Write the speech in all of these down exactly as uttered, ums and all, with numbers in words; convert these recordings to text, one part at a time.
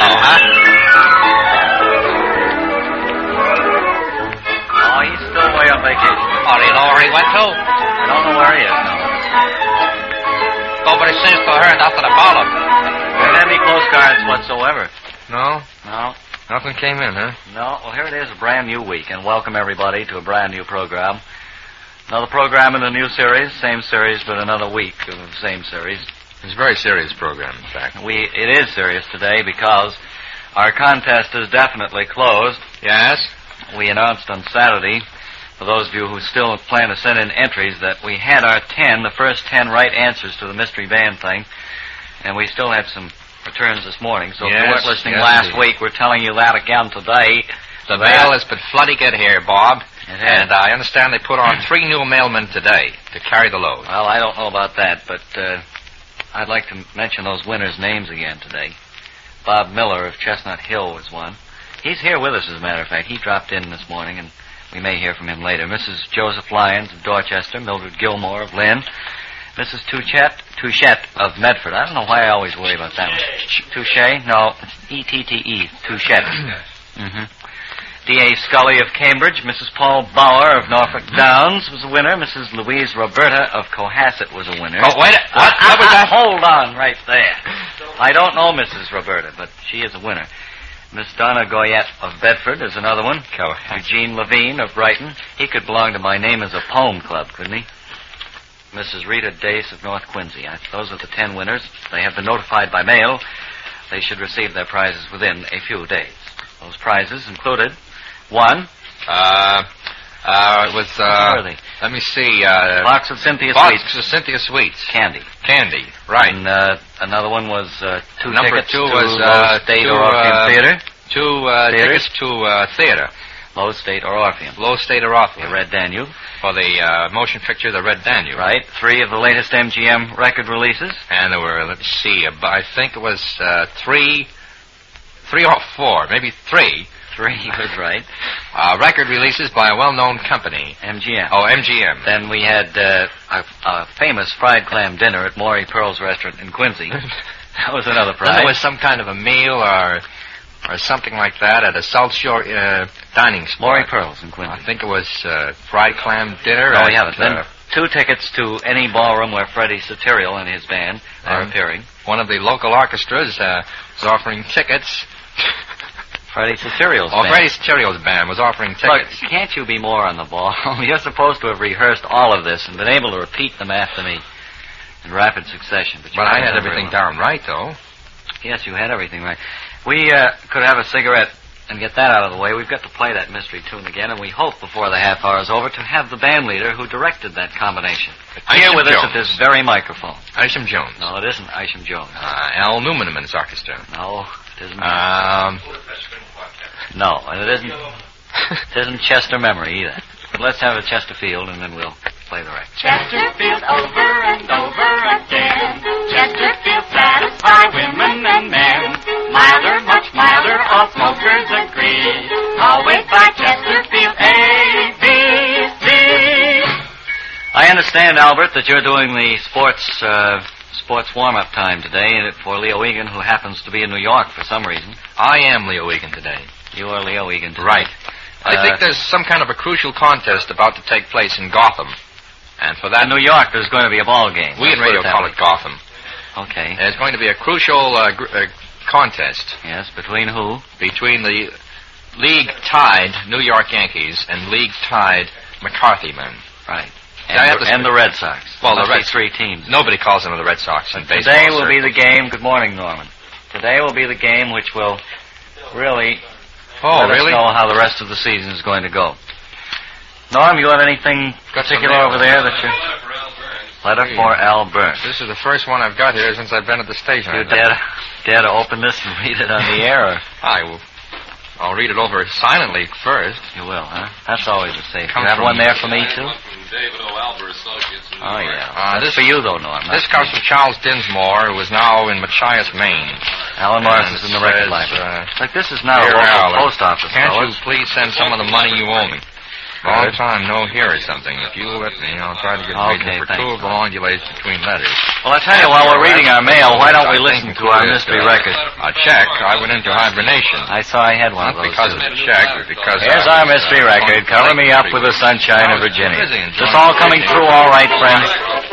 huh? Oh, he's still away on vacation. Oh, do you know where he went to? I don't know where he is, no. Nobody seems to have heard nothing about him. Didn't have any postcards whatsoever. No? No. Nothing came in, huh? No. Well, here it is, a brand new week, and welcome everybody to a brand new program. Another program in the new series, same series, but another week of the same series. It's a very serious program, in fact. We it is serious today because our contest is definitely closed. Yes? We announced on Saturday, for those of you who still plan to send in entries, that we had our ten, the first ten right answers to the mystery band thing, and we still had some returns this morning. So yes, if you weren't listening yes, last indeed. week, we're telling you that again today. The mail has been flooding in here, Bob. It has. And I understand they put on three new mailmen today to carry the load. Well, I don't know about that, but uh, I'd like to mention those winners' names again today. Bob Miller of Chestnut Hill was one. He's here with us, as a matter of fact. He dropped in this morning, and we may hear from him later. Missus Joseph Lyons of Dorchester, Mildred Gilmore of Lynn, Missus Touchette, Touchette of Medford. I don't know why I always worry about that one. Touche? No, E T T E, Touchette. Mm-hmm. D A Scully of Cambridge, Missus Paul Bauer of Norfolk Downs was a winner. Missus Louise Roberta of Cohasset was a winner. Oh, wait a... What? Uh, What was that? Hold on right there. I don't know Missus Roberta, but she is a winner. Miss Donna Goyette of Bedford is another one. Cohasset. Eugene Levine of Brighton. He could belong to My Name is a Poem Club, couldn't he? Missus Rita Dace of North Quincy. I, those are the ten winners. They have been notified by mail. They should receive their prizes within a few days. Those prizes included one. Uh, uh, it was, uh... Where are they? Let me see, uh... Box of Cynthia Box Sweets. of Cynthia Sweets. Candy. Candy, right. And uh, another one was uh, two Number tickets two to was, Lowe uh, State two, or Orpheum uh, Theater. Two, uh, Theaters? tickets to, uh, theater. Lowe State or Orpheum. Low State or Orpheum. The Red Danube. For the, uh, motion picture, The Red Danube. Right. Three of the latest M G M record releases. And there were, let's see, about, I think it was, uh, three, three or four, maybe three. Three was right. Uh, record releases by a well-known company. M G M. Oh, M G M. Then we had uh, a, a famous fried clam dinner at Maury Pearl's restaurant in Quincy. That was another Then prize. there was some kind of a meal or or something like that at a South Shore uh, dining spot. Maury Pearl's in Quincy. I think it was uh, fried clam dinner. No, at, we haven't. Then uh, two tickets to any ballroom where Freddie Soterial and his band are and appearing. One of the local orchestras uh, was offering tickets. Freddie Soterial's Oh, band. Freddie Soterial's band was offering Look, tickets. can't you be more on the ball? You're supposed to have rehearsed all of this and been able to repeat them after me in rapid succession. But, you But I haven't had done everything very well. down right, though. Yes, you had everything right. We uh, could have a cigarette and get that out of the way. We've got to play that mystery tune again, and we hope before the half hour is over to have the band leader who directed that combination here Isham with us Jones. at this very microphone. Isham Jones. No, it isn't Isham Jones. Uh, Al Newman and his orchestra. No, it isn't. Um, no, and it isn't. It isn't Chester Memory either. But let's have a Chesterfield, and then we'll play the record. Chesterfield over and over again. Chesterfield satisfy women and men. Milder, much milder, all smokers agree. Always buy Chesterfield A B C. I understand, Albert, that you're doing the sports uh, sports warm-up time today for Leo Egan, who happens to be in New York for some reason. I am Leo Egan today. You are Leo Egan today. Right. I Uh, think there's some kind of a crucial contest about to take place in Gotham. And for that, In New York, there's going to be a ball game. we in Let's radio put that call way. it Gotham. Okay. There's going to be a crucial uh, gr- uh, contest Yes, between who? between the league-tied New York Yankees and league-tied McCarthy men. Right. Yeah, I have And, to- and the Red Sox. Well, the Must be Red- three teams. Nobody calls them the Red Sox in baseball. Today will be sir. the game. Good morning, Norman. Today will be the game which will really Oh, let really? us know how the rest of the season is going to go. Norm, you have anything Got some particular mail. over there that you... Letter for Al Burns. This is the first one I've got here since I've been at the station. You dare to, dare to open this and read it on the air? Or I will. I'll read it over silently first. you will, huh? That's always a safe. Comes You have from- one there for me, too? David O. Albert Associates in New Oh, York. yeah. Uh, That's this- for you, though, Norm. This That's comes for from Charles Dinsmore, who is now in Machias, Maine. Alan Morris and is in the record says, library. uh, Look, this is not a Dear local Al, post office, Can't fellas. you please send some of the money you owe me? Long Good. time no hear or something. If you'll let me, I'll try to get Okay, reason for thanks. two of the long delays between letters. Well, I tell you, while we're reading our mail, why don't we I listen think to our it's, mystery uh, record? A check. I went into hibernation. I saw I had one Not of those. because too. of the check, but because Here's I our was, mystery uh, record. on Cover me up with the sunshine of Virginia. Is this all coming through all right, friends?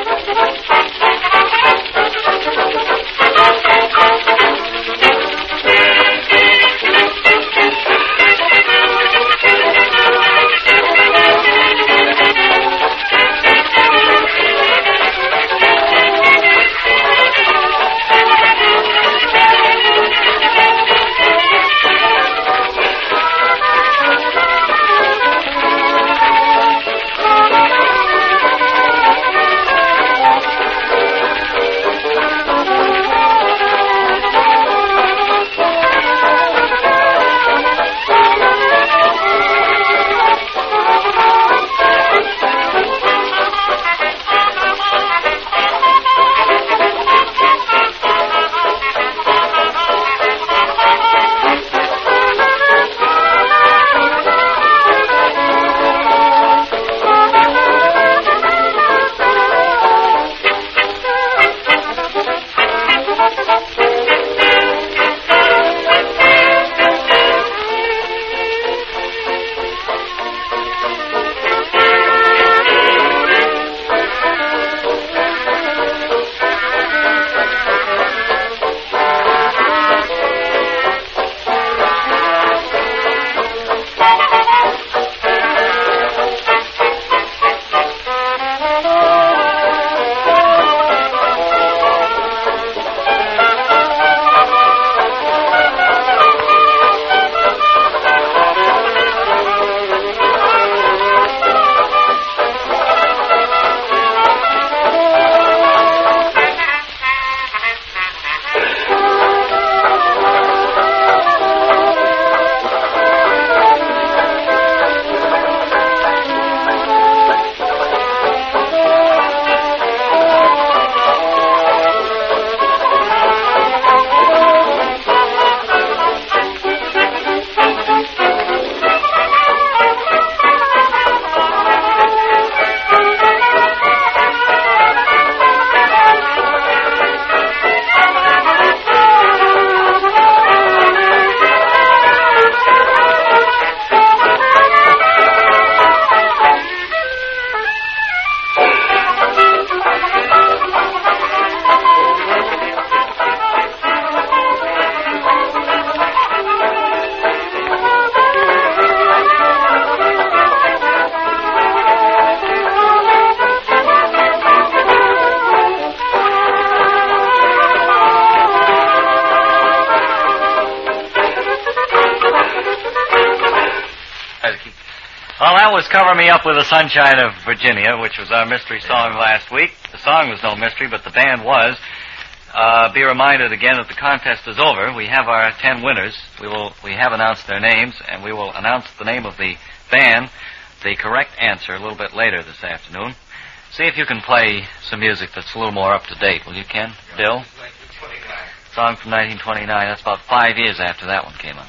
Well, that was Cover Me Up with the Sunshine of Virginia, which was our mystery song last week. The song was no mystery, but the band was. Uh, be reminded again that the contest is over. We have our ten winners. We will. We have announced their names, and we will announce the name of the band, the correct answer, a little bit later this afternoon. See if you can play some music that's a little more up to date. Will you, Ken? Bill? Song from nineteen twenty-nine. That's about five years after that one came out.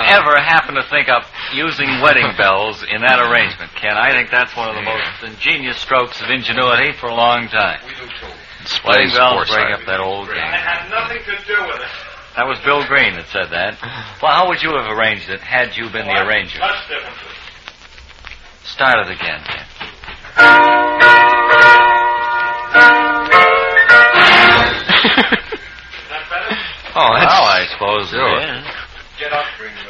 ever happen to think up using wedding bells in that arrangement, Ken? I think that's one of the most ingenious strokes of ingenuity for a long time. We do, too. Wedding bells Sports bring side. up that old game. It had nothing to do with it. That was Bill Green that said that. Well, how would you have arranged it had you been the arranger? Much differently. Start it again, Ken. Is that better? Oh, that's... Well, I suppose Sure. it is. Get up, Greenwood.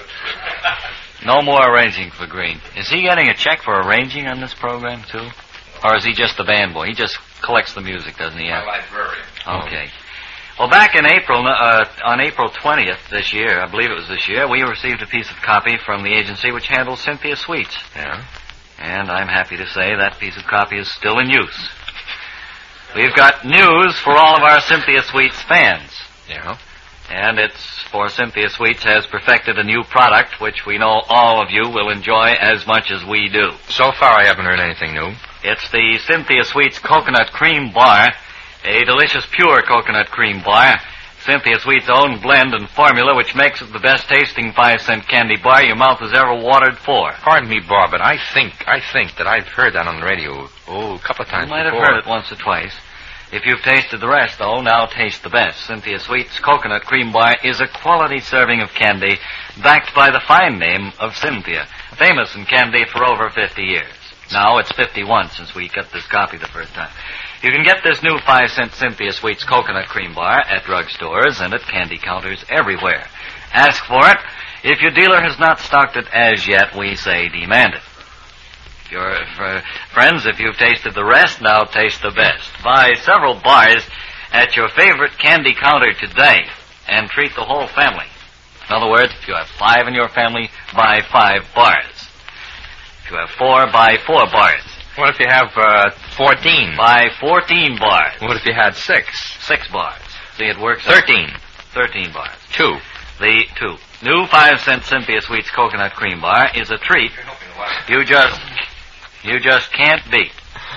No more arranging for Green. Is he getting a check for arranging on this program, too? Or is he just the band boy? He just collects the music, doesn't he? My librarian. Okay. Well, back in April, uh, on April twentieth this year, I believe it was this year, we received a piece of copy from the agency which handles Cynthia Sweets. Yeah? And I'm happy to say that piece of copy is still in use. We've got news for all of our Cynthia Sweets fans. Yeah? And it's for Cynthia Sweets has perfected a new product which we know all of you will enjoy as much as we do. So far, I haven't heard anything new. It's the Cynthia Sweets Coconut Cream Bar, a delicious pure coconut cream bar. Cynthia Sweets' own blend and formula which makes it the best tasting five cent candy bar your mouth has ever watered for. Pardon me, Bob, but I think, I think that I've heard that on the radio, oh, a couple of You times might have before. heard it once or twice. If you've tasted the rest, though, now taste the best. Cynthia Sweets Coconut Cream Bar is a quality serving of candy backed by the fine name of Cynthia, famous in candy for over fifty years. Now it's fifty-one since we got this copy the first time. You can get this new five cent Cynthia Sweets Coconut Cream Bar at drugstores and at candy counters everywhere. Ask for it. If your dealer has not stocked it as yet, we say demand it. Your uh, friends, if you've tasted the rest, now taste the best. Buy several bars at your favorite candy counter today and treat the whole family. In other words, if you have five in your family, buy five bars. If you have four, buy four bars. What if you have, uh, fourteen? Buy fourteen bars. What if you had six? Six bars. See, it works out. Thirteen. Thirteen bars. Two. The two. New five cent Cynthia Sweets Coconut Cream Bar is a treat you just, you just can't beat.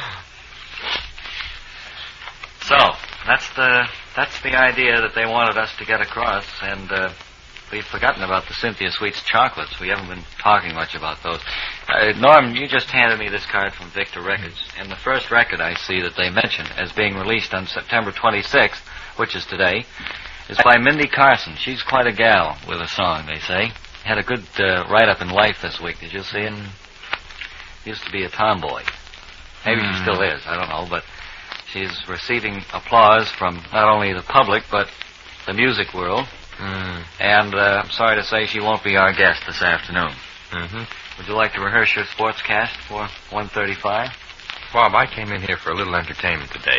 So, that's the, that's the idea that they wanted us to get across, and, uh, we've forgotten about the Cynthia Sweets chocolates. We haven't been talking much about those. Uh, Norm, you just handed me this card from Victor Records, and the first record I see that they mentioned as being released on September twenty-sixth, which is today, is by Mindy Carson. She's quite a gal with a song, they say. Had a good uh, write-up in Life this week. Did you see it? Used to be a tomboy. Maybe she still is. I don't know, but she's receiving applause from not only the public, but the music world. Mm. And uh, I'm sorry to say she won't be our guest this afternoon. Mm-hmm. Would you like to rehearse your sportscast for one thirty-five? Bob, I came in here for a little entertainment today.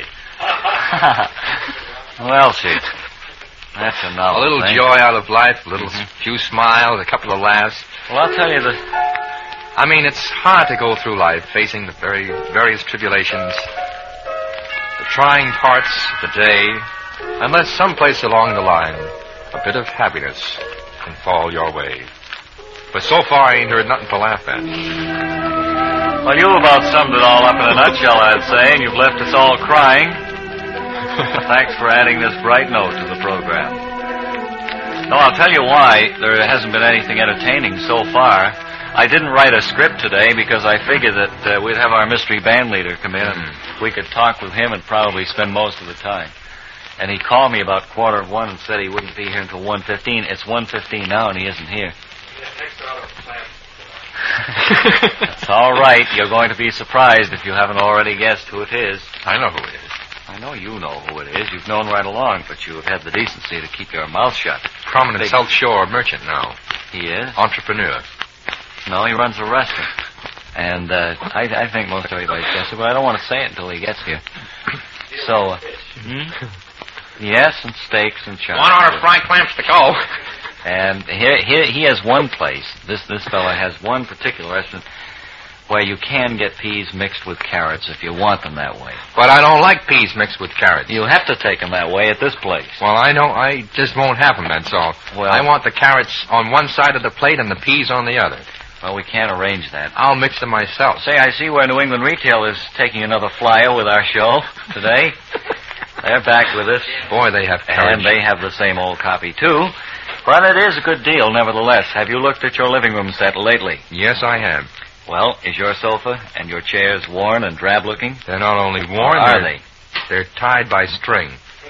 Well, see, that's a A novel little thing. joy out of life, a little Mhm. few smiles, a couple of laughs. Well, I'll tell you the... I mean, it's hard to go through life facing the very various tribulations, the trying parts of the day, unless someplace along the line a bit of happiness can fall your way. But so far, I ain't heard nothing to laugh at. Well, you about summed it all up in a nutshell, I'd say, and you've left us all crying. Thanks for adding this bright note to the program. No, I'll tell you why there hasn't been anything entertaining so far. I didn't write a script today because I figured that uh, we'd have our mystery band leader come in and we could talk with him and probably spend most of the time. And he called me about quarter of one and said he wouldn't be here until one fifteen. It's one fifteen now and he isn't here. That's all right. You're going to be surprised if you haven't already guessed who it is. I know who it is. I know you know who it is. You've known right along, but you have had the decency to keep your mouth shut. Prominent Big- South Shore merchant now. He is? Entrepreneur. No, he runs a restaurant. And uh, I, I think most everybody's guessed it, but I don't want to say it until he gets here. So, uh, hmm? Yes, and steaks and chops. One order fried clams to go. And here, here, he has one place. This this fella has one particular restaurant where you can get peas mixed with carrots if you want them that way. But I don't like peas mixed with carrots. You have to take them that way at this place. Well, I know. I just won't have them, that's all. Well- I want the carrots on one side of the plate and the peas on the other. Well, we can't arrange that. I'll mix them myself. Say, I see where New England Retail is taking another flyer with our show today. They're back with us. Boy, they have courage. And they have the same old copy, too. But it is a good deal, nevertheless. Have you looked at your living room set lately? Yes, I have. Well, is your sofa and your chairs worn and drab-looking? They're not only worn, Or are they're, they? they're tied by string.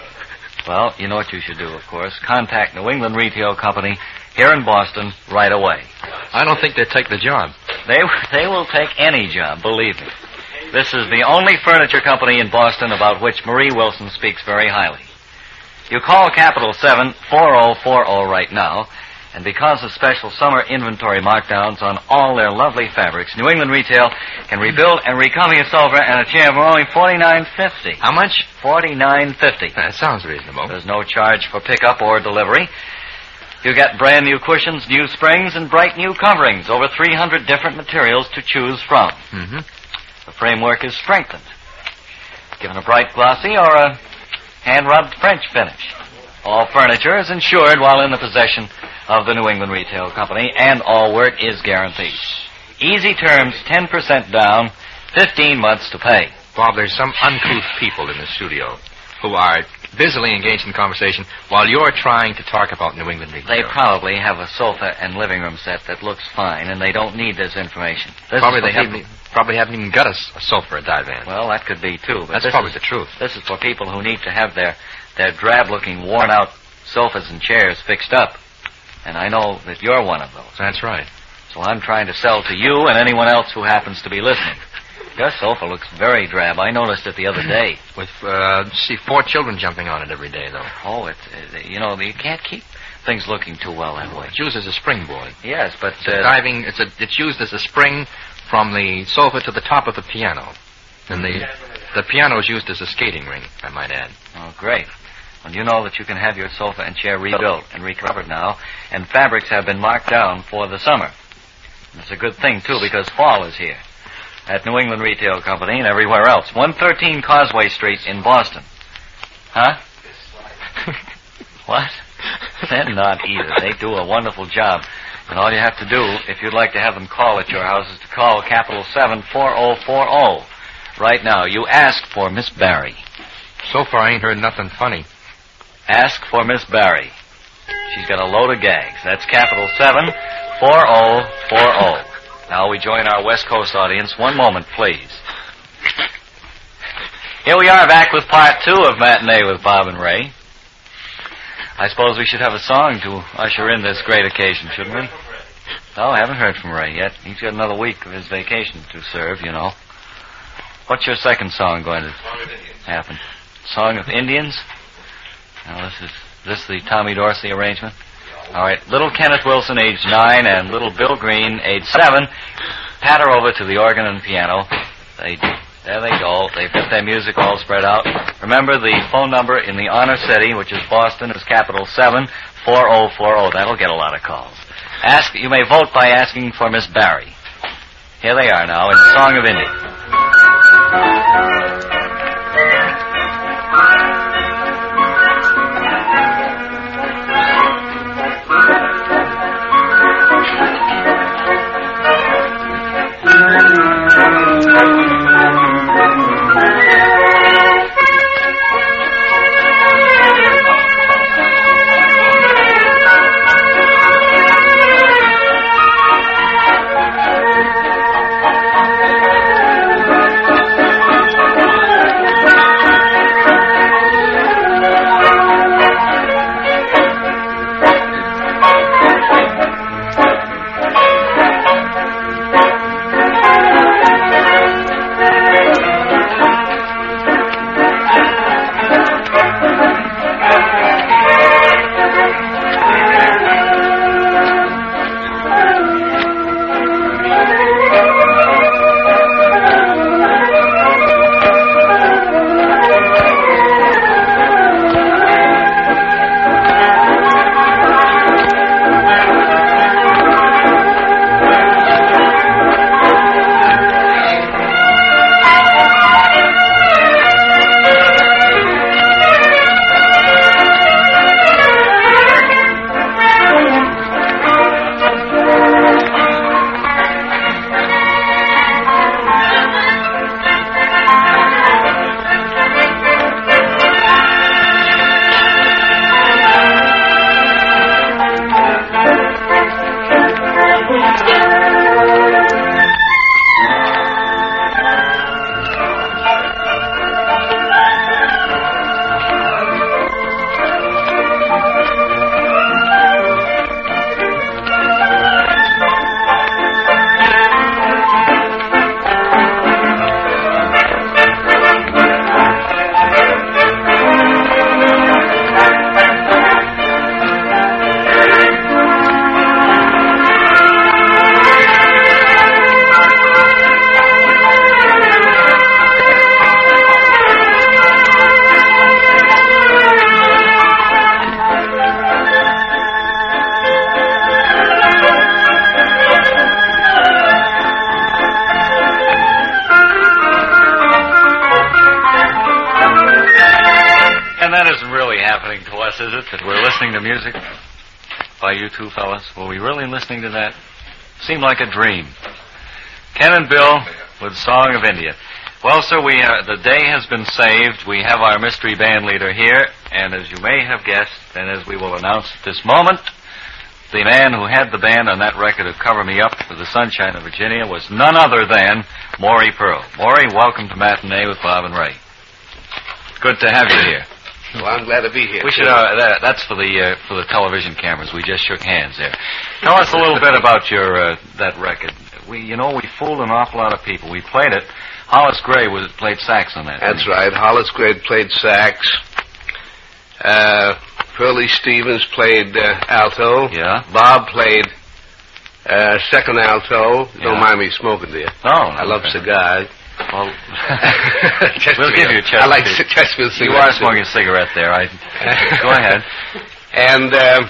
Well, you know what you should do, of course. Contact New England Retail Company here in Boston right away. I don't think they'd take the job. They they will take any job, believe me. This is the only furniture company in Boston about which Marie Wilson speaks very highly. You call Capital seven four oh four oh right now, and because of special summer inventory markdowns on all their lovely fabrics, New England Retail can rebuild and recover your sofa and a chair for only forty-nine fifty. How much? forty-nine fifty. That sounds reasonable. There's no charge for pickup or delivery. You get brand new cushions, new springs, and bright new coverings. Over three hundred different materials to choose from. Mm-hmm. The framework is strengthened, given a bright glossy or a hand-rubbed French finish. All furniture is insured while in the possession of the New England Retail Company, and all work is guaranteed. Easy terms, ten percent down, fifteen months to pay. Bob, there's some uncouth people in the studio who are busily engaged in conversation while you're trying to talk about New England Retail. They probably have a sofa and living room set that looks fine, and they don't need this information. This Probably is they for haven't, people- probably haven't even got a, s- a sofa or a divan. Well, that could be, too. But That's this probably is, the truth. This is for people who need to have their, their drab-looking, worn-out sofas and chairs fixed up. And I know that you're one of those. That's right. So I'm trying to sell to you and anyone else who happens to be listening. Your sofa looks very drab. I noticed it the other day. With, uh, see, four children jumping on it every day, though. Oh, it, it you know, you can't keep things looking too well that way. It's used as a springboard. Yes, but... It's a Uh, diving, it's, a, it's used as a spring from the sofa to the top of the piano. And the, the piano is used as a skating rink, I might add. oh, great. Well, you know that you can have your sofa and chair rebuilt and recovered now, and fabrics have been marked down for the summer. And it's a good thing, too, because fall is here. At New England Retail Company and everywhere else. one thirteen Causeway Street in Boston. Huh? What? They're not either. They do a wonderful job. And all you have to do, if you'd like to have them call at your house, is to call Capital seven four oh four oh. Right now, you ask for Miss Barry. So far, I ain't heard nothing funny. Ask for Miss Barry. She's got a load of gags. That's Capital seven four oh four oh. Now we join our West Coast audience. One moment, please. Here we are back with part two of Matinee with Bob and Ray. I suppose we should have a song to usher in this great occasion, shouldn't we? No, I haven't heard from Ray yet. He's got another week of his vacation to serve, you know. What's your second song going to happen? Song of Indians? Now, this is this the Tommy Dorsey arrangement? All right, little Kenneth Wilson, age nine, and little Bill Green, age seven, patter over to the organ and piano. They, there they go. They've got their music all spread out. Remember the phone number in the Honor City, which is Boston, is Capital seven four oh four oh. That'll get a lot of calls. Ask. You may vote by asking for Miss Barry. Here they are now in Song of India. us, is it, that we're listening to music by you two fellas? Were we really listening to that? Seemed like a dream. Ken and Bill with Song of India. Well, sir, we uh, the day has been saved. We have our mystery band leader here, and as you may have guessed, and as we will announce at this moment, the man who had the band on that record of Cover Me Up for the Sunshine of Virginia was none other than Maury Pearl. Maury, welcome to Matinee with Bob and Ray. Good to have you here. Well, I'm glad to be here. We should. Uh, that, that's for the uh, for the television cameras. We just shook hands there. Tell us a little bit about your uh, that record. We, you know, we fooled an awful lot of people. We played it. Hollis Gray was played sax on that. That's right. Hollis Gray played sax. Uh, Pearlie Stevens played uh, alto. Yeah. Bob played uh, second alto. Yeah. Don't mind me smoking, dear. No, no I love okay. cigars. Well, we'll give you a chance. I like Chesterfield cigarettes. You are smoking a cigarette there. I go ahead. And uh,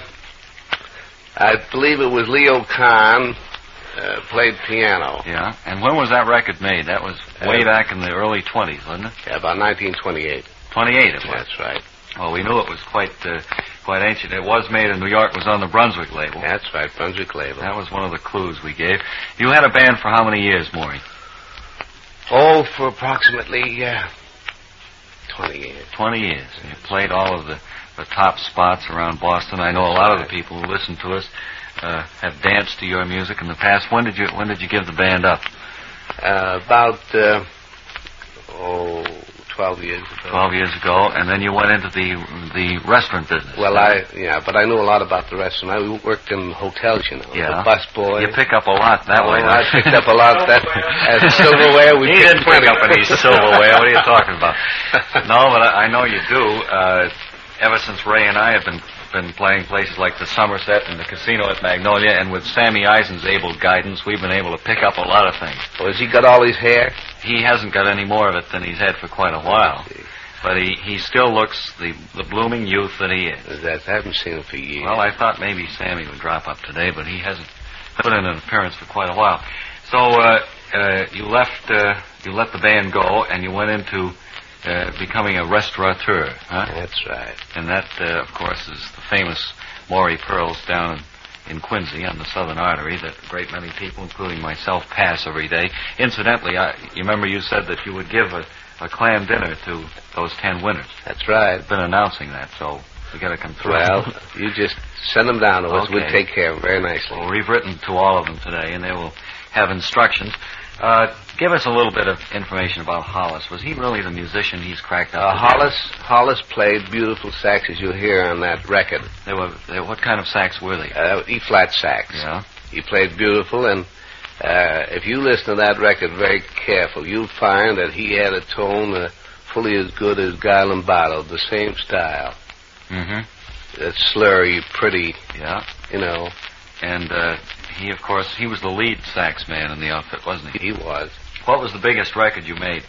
I believe it was Leo Kahn uh, played piano. Yeah. And when was that record made? That was way Uh, back in the early twenties, wasn't it? Yeah, about nineteen twenty-eight. Twenty-eight, it was. That's right. Well, we knew it was quite uh, quite ancient. It was made in New York. It was on the Brunswick label. That's right, Brunswick label. That was one of the clues we gave. You had a band for how many years, Maury? Oh, for approximately uh, twenty years. Twenty years. And you played all of the, the top spots around Boston. I know a lot of the people who listen to us uh, have danced to your music in the past. When did you when did you give the band up? Uh, about, uh, oh, twelve years ago. Twelve years ago, and then you went into the the restaurant business. Well, I, yeah, but I knew a lot about the restaurant. I worked in hotels, you know. Yeah. The bus boy. You pick up a lot that Oh, way. I picked up a lot. That, uh, silverware, we He picked didn't pick plenty. up any silverware. What are you talking about? No, but I, I know you do. Uh, ever since Ray and I have been been playing places like the Somerset and the Casino at Magnolia, and with Sammy Eisen's able guidance, we've been able to pick up a lot of things. Oh, has he got all his hair? He hasn't got any more of it than he's had for quite a while. But he, he still looks the, the blooming youth that he is. That, I haven't seen him for years. Well, I thought maybe Sammy would drop up today, but he hasn't put in an appearance for quite a while. So uh, uh, you left, uh, you let the band go, and you went into uh, becoming a restaurateur, huh? That's right. And that, uh, of course, is the famous Maury Pearls down in, in Quincy on the Southern Artery that a great many people, including myself, pass every day. Incidentally, I, you remember you said that you would give a, a clam dinner to those ten winners. That's right. I've been announcing that, so we got to come through. Well, you just send them down to us. Okay. We'll take care of them very nicely. Well, we've written to all of them today, and they will have instructions. Uh, give us a little bit of information about Hollis. Was he really the musician he's cracked up Uh, to be? Hollis, Hollis played beautiful sax, as you'll hear on that record. They were, they, what kind of sax were they? Uh, E-flat sax. Yeah. He played beautiful, and uh, if you listen to that record very careful, you'll find that he had a tone uh, fully as good as Guy Lombardo, the same style. Mm-hmm. That slurry, pretty, Yeah. you know. And uh, he, of course, he was the lead sax man in the outfit, wasn't he? He was. What was the biggest record you made?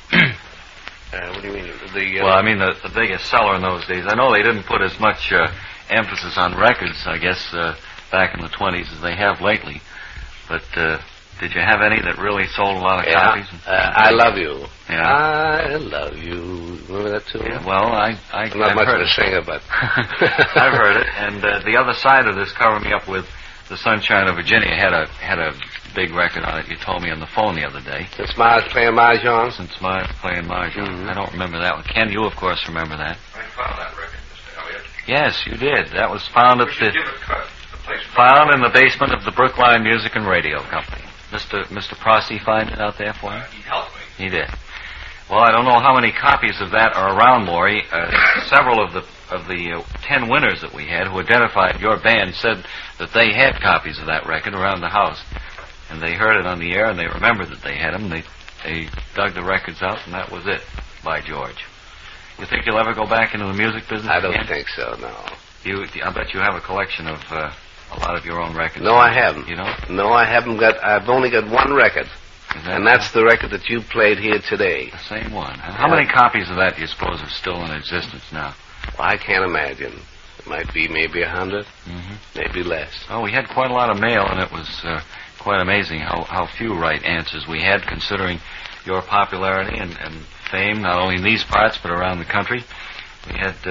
Uh, what do you mean? The, uh, Well, I mean, the, the biggest seller in those days. I know they didn't put as much uh, emphasis on records, I guess, uh, back in the twenties as they have lately. But uh, did you have any that really sold a lot of yeah, copies? uh, I Love You. Yeah. I Love You. Remember that tune? Yeah, well, I, I, I'm not I've much heard of a it. singer, but... I've heard it. And uh, the other side of this, Cover Me Up with the Sunshine of Virginia, had a had a big record on it. You told me on the phone the other day. Since Miles playing Mahjong? Since my playing Mahjong. Mhm. I don't remember that one. Ken, you, of course, remember that. I found that record, Mister Elliott. Yes, you did. That was found at We should the... give it a cut. The place Found in the basement of the Brookline Music and Radio Company. Mister Mister Prosty find it out there for you? He helped me. He did. Well, I don't know how many copies of that are around, Maury. Uh, several of the of the uh, ten winners that we had who identified your band said that they had copies of that record around the house. And they heard it on the air, and they remembered that they had them. They, they dug the records out, and that was it, by George. You think you'll ever go back into the music business I don't again? think so, no. You, I bet you have a collection of uh, a lot of your own records. No, I haven't. You don't? No, I haven't got... I've only got one record, Is that and that's the record that you played here today. the same one. huh? How many copies of that do you suppose are still in existence now? Well, I can't imagine. It might be maybe a hundred, Mm-hmm. maybe less. Oh, we had quite a lot of mail, and it was uh, quite amazing how, how few right answers we had, considering your popularity and, and fame, not only in these parts, but around the country. We had uh,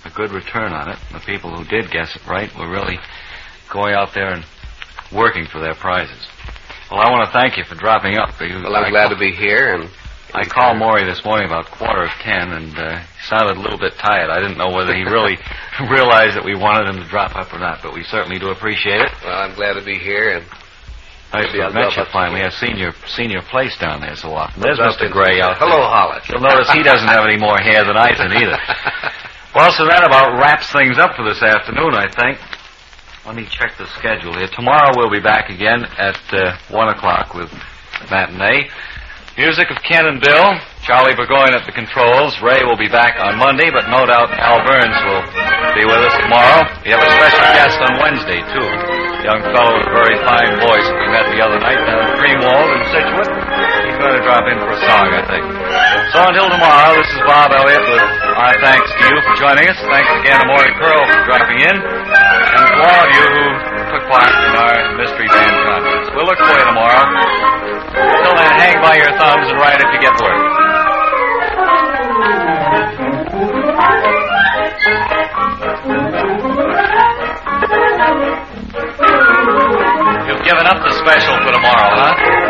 a good return on it. The people who did guess it right were really going out there and working for their prizes. Well, I want to thank you for dropping up. You, Well, I'm I glad call, to be here, and I called Maury this morning about quarter of ten, and uh, he sounded a little bit tired. I didn't know whether he really realized that we wanted him to drop up or not, but we certainly do appreciate it. well, I'm glad to be here, and Nice Maybe to I'll have met drop you up finally. again. I've seen your seen your place down there so often. There's Drop Mister in. Gray out there. Hello, Hollis. You'll notice he doesn't have any more hair than I did either. Well, so that about wraps things up for this afternoon, I think. Let me check the schedule here. Tomorrow we'll be back again at uh, one o'clock with Matinee. Music of Ken and Bill. Charlie Burgoyne at the controls. Ray will be back on Monday, but no doubt Al Burns will be with us tomorrow. We have a special guest on Wednesday, too. A young fellow with a very fine voice that we met the other night down at Greenwald in Situate. He's going to drop in for a song, I think. So until tomorrow, this is Bob Elliott with our thanks to you for joining us. Thanks again to Maury Pearl for dropping in. And to all of you who took part in our Mystery Band contest. We'll look for you tomorrow. Until then, hang by your thumbs and write if you get word. You've given up the special for tomorrow, huh?